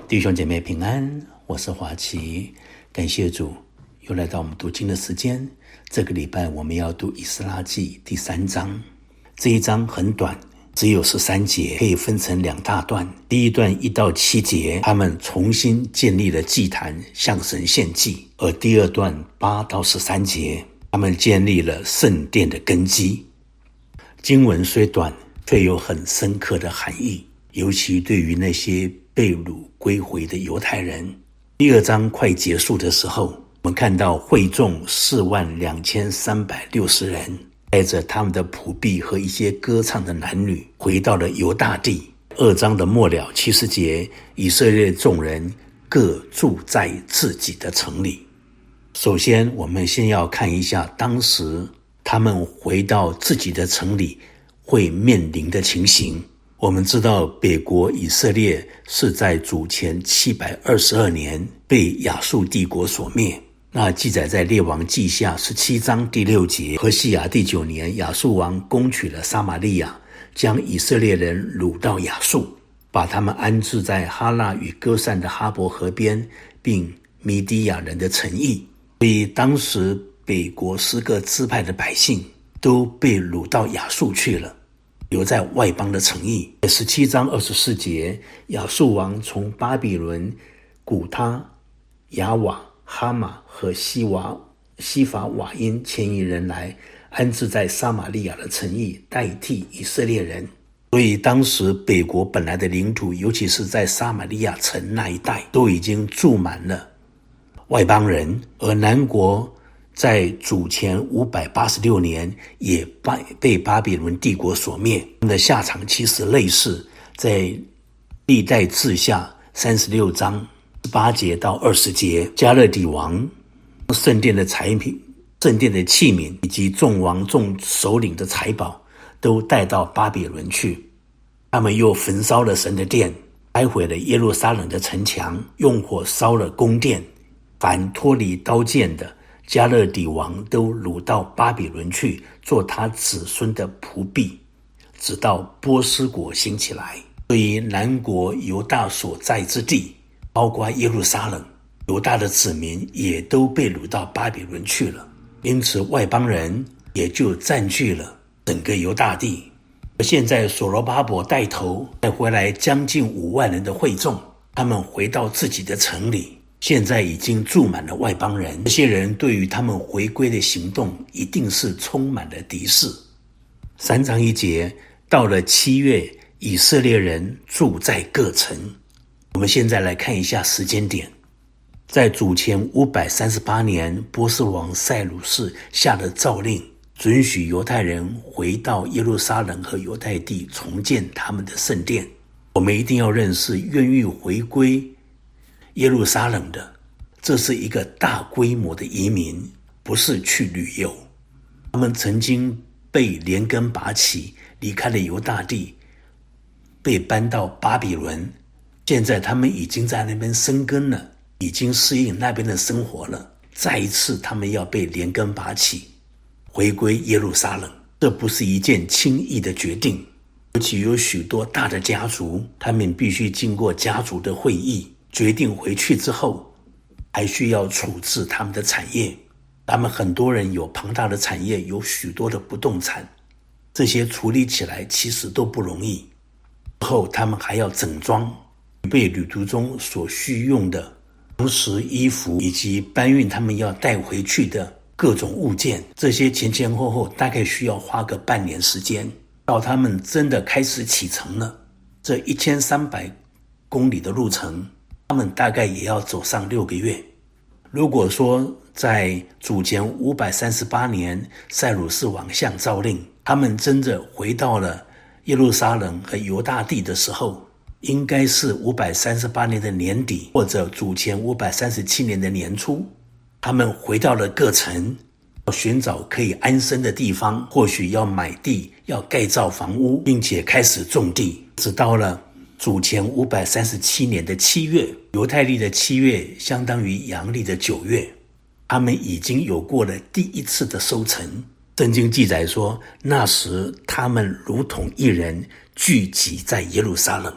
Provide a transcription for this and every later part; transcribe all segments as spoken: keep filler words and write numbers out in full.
弟兄姐妹平安，我是华奇，感谢主，又来到我们读经的时间。这个礼拜我们要读以斯拉记第三章，这一章很短，只有十三节，可以分成两大段。第一段一到七节，他们重新建立了祭坛，向神献祭；而第二段八到十三节，他们建立了圣殿的根基。经文虽短，却有很深刻的含义，尤其对于那些被掳归回的犹太人。第二章快结束的时候，我们看到会众四万两千三百六十人，带着他们的仆婢和一些歌唱的男女，回到了犹大地。二章的末了七十节，以色列众人各住在自己的城里。首先，我们先要看一下当时他们回到自己的城里会面临的情形。我们知道北国以色列是在主前七百二十二年被亚述帝国所灭，那记载在列王记下十七章第六节。何西亚第九年，亚述王攻取了撒玛利亚，将以色列人掳到亚述，把他们安置在哈拉与歌散的哈伯河边，并米底亚人的城邑。所以当时北国十个支派的百姓都被掳到亚述去了，留在外邦的城邑。十七章二十四节，亚述王从巴比伦、古他、亚瓦、哈马和西瓦西法瓦因迁移人来，安置在撒玛利亚的城邑，代替以色列人。所以当时北国本来的领土，尤其是在撒玛利亚城那一带，都已经住满了外邦人。而南国在主前五百八十六年也被巴比伦帝国所灭，他们的下场其实类似，在历代志下三十六章十八节到二十节，加勒底王圣殿的财品、圣殿的器皿以及众王众首领的财宝都带到巴比伦去。他们又焚烧了神的殿，拆毁了耶路撒冷的城墙，用火烧了宫殿。凡脱离刀剑的加勒底王都掳到巴比伦去，做他子孙的仆婢，直到波斯国兴起来。所以南国犹大所在之地，包括耶路撒冷，犹大的子民也都被掳到巴比伦去了，因此外邦人也就占据了整个犹大地。而现在所罗巴伯带头带回来将近五万人的会众，他们回到自己的城里，现在已经住满了外邦人。这些人对于他们回归的行动一定是充满了敌视。三章一节，到了七月，以色列人住在各城。我们现在来看一下时间点。在主前五百三十八年，波斯王塞鲁士下了诏令，准许犹太人回到耶路撒冷和犹太地重建他们的圣殿。我们一定要认识，愿意回归耶路撒冷的，这是一个大规模的移民，不是去旅游。他们曾经被连根拔起，离开了犹大地，被搬到巴比伦，现在他们已经在那边生根了，已经适应那边的生活了。再一次他们要被连根拔起，回归耶路撒冷，这不是一件轻易的决定。尤其有许多大的家族，他们必须经过家族的会议，决定回去之后，还需要处置他们的产业。他们很多人有庞大的产业，有许多的不动产，这些处理起来其实都不容易。之后他们还要整装，预备旅途中所需用的粮食、衣服，以及搬运他们要带回去的各种物件。这些前前后后大概需要花个半年时间，到他们真的开始启程了，这一千三百公里的路程，他们大概也要走上六个月。如果说在主前五百三十八年塞鲁士王下诏令，他们真的回到了耶路撒冷和犹大地的时候，应该是五百三十八年的年底，或者主前五百三十七年的年初。他们回到了各城，要寻找可以安身的地方，或许要买地，要盖造房屋，并且开始种地。直到了主前五百三十七年的七月，犹太历的七月相当于阳历的九月，他们已经有过了第一次的收成。圣经记载说，那时他们如同一人聚集在耶路撒冷。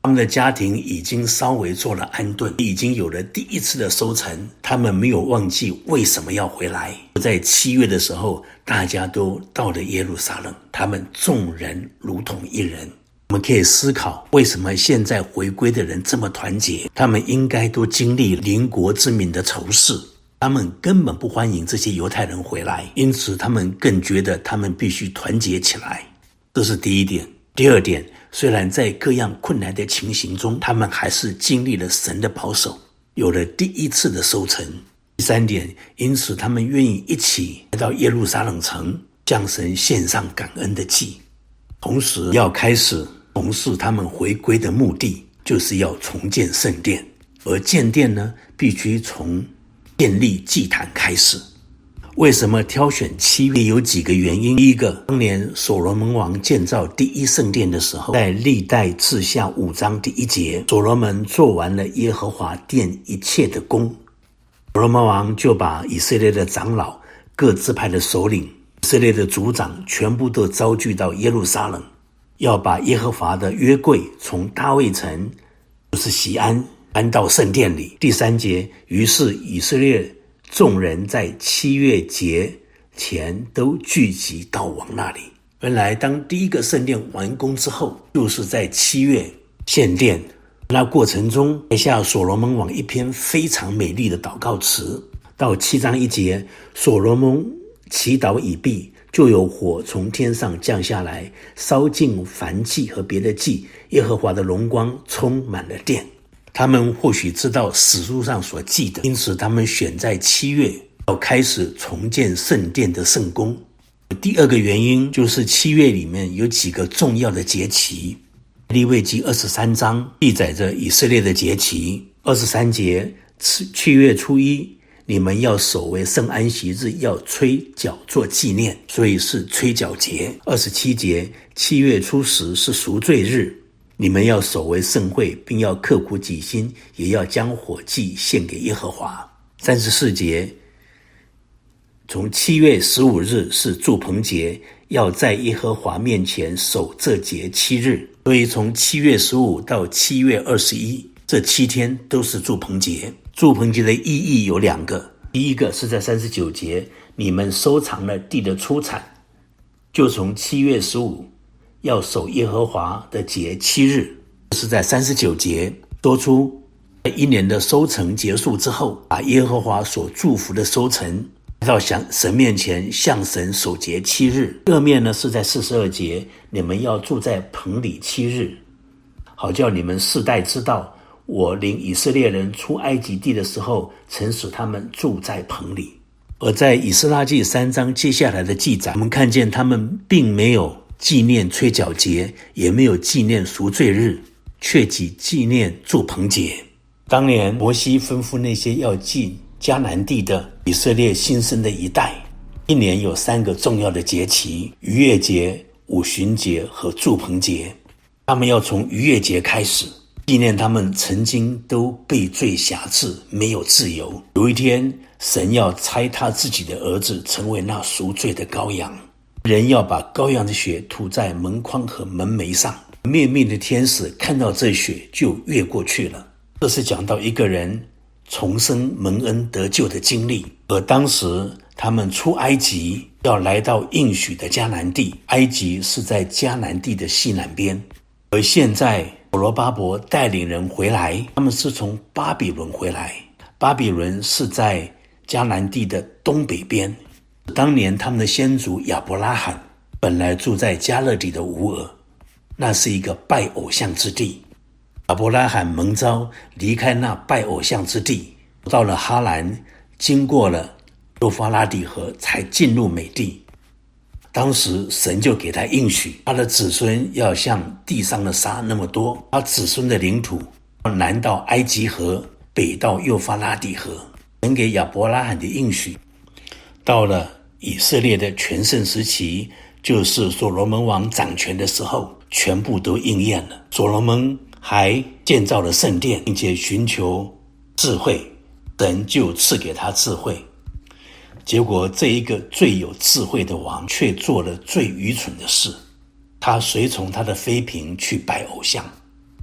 他们的家庭已经稍微做了安顿，已经有了第一次的收成，他们没有忘记为什么要回来。在七月的时候，大家都到了耶路撒冷，他们众人如同一人。我们可以思考，为什么现在回归的人这么团结？他们应该都经历邻国之民的仇视，他们根本不欢迎这些犹太人回来，因此他们更觉得他们必须团结起来。这是第一点。第二点，虽然在各样困难的情形中，他们还是经历了神的保守，有了第一次的收成。第三点，因此他们愿意一起来到耶路撒冷城，向神献上感恩的祭，同时要开始从事他们回归的目的，就是要重建圣殿。而建殿呢，必须从建立祭坛开始。为什么挑选七月？有几个原因。第一个，当年所罗门王建造第一圣殿的时候，在历代志下五章第一节，所罗门做完了耶和华殿一切的工，所罗门王就把以色列的长老、各支派的首领、以色列的族长全部都召聚到耶路撒冷，要把耶和华的约柜从大卫城，就是锡安，搬到圣殿里。第三节，于是以色列众人在七月节前都聚集到王那里。原来当第一个圣殿完工之后，就是在七月献殿。那过程中写下所罗门王一篇非常美丽的祷告词。到七章一节，所罗门祈祷已毕，就有火从天上降下来，烧尽燔祭和别的祭，耶和华的荣光充满了殿。他们或许知道史书上所记的，因此他们选在七月要开始重建圣殿的圣工。第二个原因就是七月里面有几个重要的节期。利未记二十三章记载着以色列的节期。二十三节，七月初一，你们要守为圣安息日，要吹角做纪念，所以是吹角节。二十七节，七月初十是赎罪日，你们要守为圣会，并要刻苦己心，也要将火祭献给耶和华。三十四节，从七月十五日是住棚节，要在耶和华面前守这节七日。所以从七月十五到七月二十一，这七天都是住棚节。住棚节的意义有两个，第一个是在三十九节，你们收藏了地的出产，就从七月十五要守耶和华的节七日，是在三十九节说出在一年的收成结束之后，把耶和华所祝福的收成来到神面前，向神守节七日。二面呢是在四十二节，你们要住在棚里七日，好叫你们世代知道，我领以色列人出埃及地的时候，曾使他们住在棚里。而在以斯拉记三章接下来的记载，我们看见他们并没有纪念吹角节，也没有纪念赎罪日，却只纪念住棚节。当年摩西吩咐那些要进迦南地的以色列新生的一代，一年有三个重要的节期：逾越节、五旬节和住棚节。他们要从逾越节开始，纪念他们曾经都被罪辖制，没有自由。有一天，神要差他自己的儿子成为那赎罪的羔羊，人要把羔羊的血涂在门框和门楣上，灭命的天使看到这血就越过去了。这是讲到一个人重生蒙恩得救的经历。而当时他们出埃及要来到应许的迦南地，埃及是在迦南地的西南边，而现在所罗巴伯带领人回来，他们是从巴比伦回来，巴比伦是在迦南地的东北边。当年他们的先祖亚伯拉罕本来住在迦勒底的乌尔，那是一个拜偶像之地。亚伯拉罕蒙召离开那拜偶像之地，到了哈兰，经过了幼发拉底河，才进入美地。当时神就给他应许，他的子孙要像地上的沙那么多，他子孙的领土南到埃及河，北到幼发拉底河。神给亚伯拉罕的应许，到了以色列的全盛时期，就是所罗门王掌权的时候，全部都应验了。所罗门还建造了圣殿，并且寻求智慧，神就赐给他智慧。结果这一个最有智慧的王却做了最愚蠢的事，他随从他的妃嫔去拜偶像，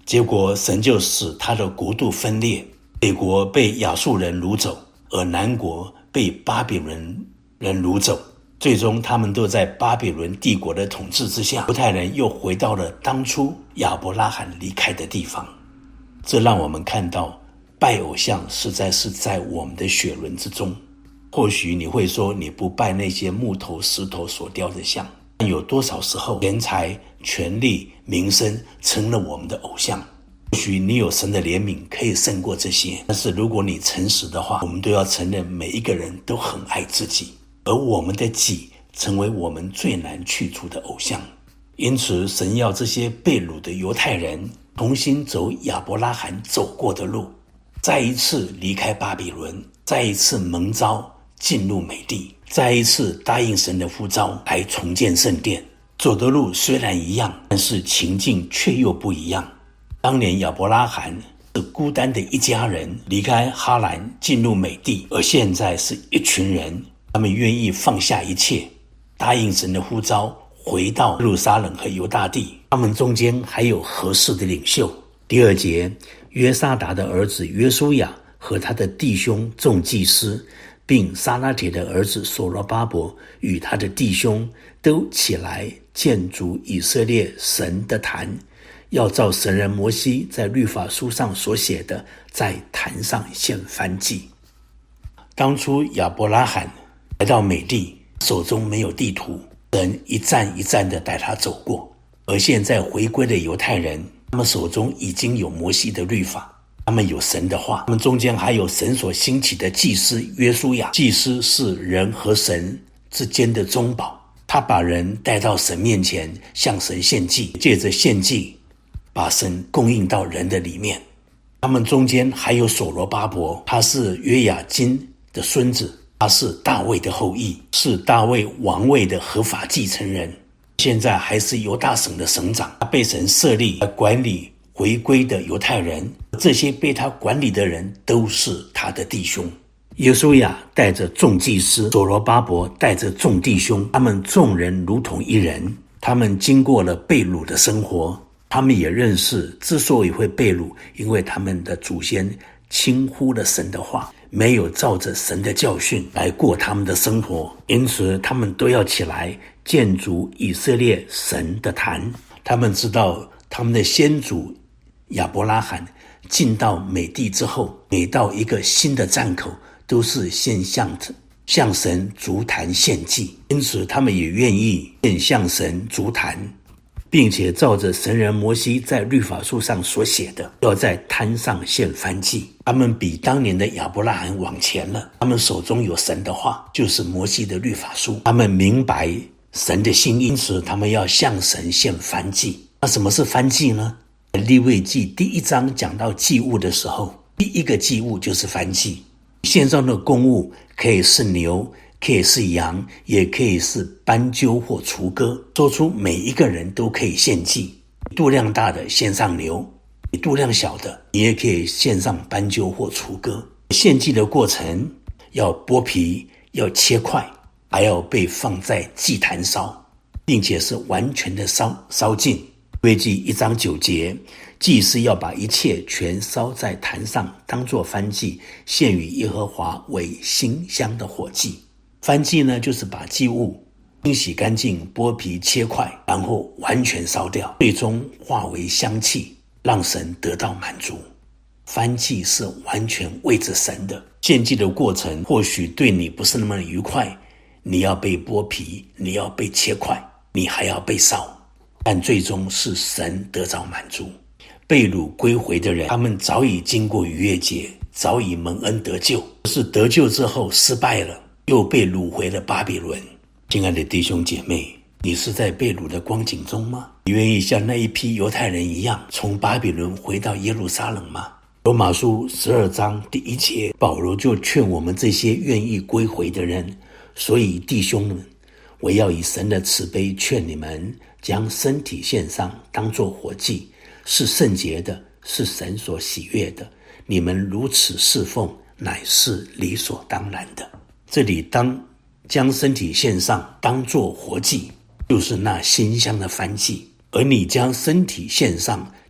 结果神就使他的国度分裂，北国被亚述人掳走，而南国被巴比伦人掳走。最终他们都在巴比伦帝国的统治之下，犹太人又回到了当初亚伯拉罕离开的地方。这让我们看到拜偶像实在是在我们的血轮之中。或许你会说你不拜那些木头石头所雕的像，但有多少时候钱财、权力、名声成了我们的偶像？或许你有神的怜悯可以胜过这些，但是如果你诚实的话，我们都要承认每一个人都很爱自己，而我们的己成为我们最难去除的偶像。因此神要这些被掳的犹太人重新走亚伯拉罕走过的路，再一次离开巴比伦，再一次蒙召进入美地，再一次答应神的呼召来重建圣殿。走的路虽然一样，但是情境却又不一样。当年亚伯拉罕是孤单的一家人离开哈兰进入美地，而现在是一群人，他们愿意放下一切，答应神的呼召，回到耶路撒冷和犹大地。他们中间还有合适的领袖。第二节，约沙达的儿子约书亚和他的弟兄众祭司，并撒拉铁的儿子所罗巴伯与他的弟兄都起来建筑以色列神的坛，要照神人摩西在律法书上所写的，在坛上献燔祭。当初亚伯拉罕来到美地，手中没有地图，神一站一站地带他走过。而现在回归的犹太人，他们手中已经有摩西的律法，他们有神的话，他们中间还有神所兴起的祭司约书亚。祭司是人和神之间的中保，他把人带到神面前，向神献祭，借着献祭把神供应到人的里面。他们中间还有所罗巴伯，他是约雅斤的孙子，他是大卫的后裔，是大卫王位的合法继承人，现在还是犹大省的省长。他被神设立来管理回归的犹太人，这些被他管理的人都是他的弟兄。约书亚带着众祭司，所罗巴伯带着众弟兄，他们众人如同一人。他们经过了被掳的生活，他们也认识之所以会被掳，因为他们的祖先轻忽了神的话，没有照着神的教训来过他们的生活，因此他们都要起来建筑以色列神的坛。他们知道他们的先祖亚伯拉罕进到美地之后，每到一个新的站口都是先向向神筑坛献祭，因此他们也愿意先向神筑坛，并且照着神人摩西在律法书上所写的，要在坛上献燔祭。他们比当年的亚伯拉罕往前了，他们手中有神的话，就是摩西的律法书，他们明白神的心意，因此他们要向神献燔祭。那什么是燔祭呢？利未记第一章讲到祭物的时候，第一个祭物就是燔祭。献上的供物可以是牛，可以是羊，也可以是斑鸠或雏鸽，说出每一个人都可以献祭。度量大的献上牛，度量小的你也可以献上斑鸠或雏鸽。献祭的过程要剥皮，要切块，还要被放在祭坛烧，并且是完全的烧烧尽。利未记一章九节，祭司要把一切全烧在坛上，当作燔祭，献与耶和华为馨香的火祭。燔祭呢，就是把祭物清洗干净，剥皮切块，然后完全烧掉，最终化为香气，让神得到满足。燔祭是完全为着神的。献祭的过程或许对你不是那么愉快，你要被剥皮，你要被切块，你还要被烧，但最终是神得着满足。被掳归回的人，他们早已经过逾越节，早已蒙恩得救，可是得救之后失败了，又被掳回了巴比伦。亲爱的弟兄姐妹，你是在被掳的光景中吗？你愿意像那一批犹太人一样，从巴比伦回到耶路撒冷吗？罗马书十二章第一节，保罗就劝我们这些愿意归回的人，所以弟兄们，我要以神的慈悲劝你们，将身体献上，当作活祭，是圣洁的，是神所喜悦的。你们如此侍奉，乃是理所当然的。这里当将身体献上，当作活祭，就是那馨香的燔祭。而你将身体献上，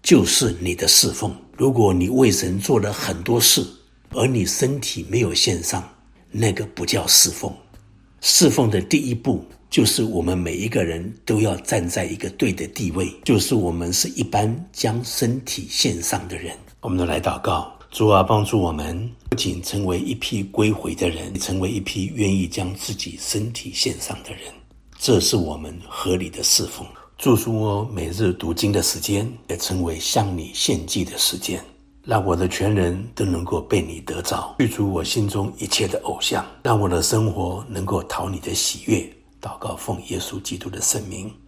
就是你的侍奉。如果你为神做了很多事，而你身体没有献上，那个不叫侍奉。侍奉的第一步，就是我们每一个人都要站在一个对的地位，就是我们是一般将身体献上的人。我们都来祷告，主啊，帮助我们不仅成为一批归回的人，成为一批愿意将自己身体献上的人，这是我们合理的侍奉。祝福我每日读经的时间也成为向你献祭的时间，让我的全人都能够被你得着，去除我心中一切的偶像，让我的生活能够讨你的喜悦。祷告奉耶稣基督的圣名。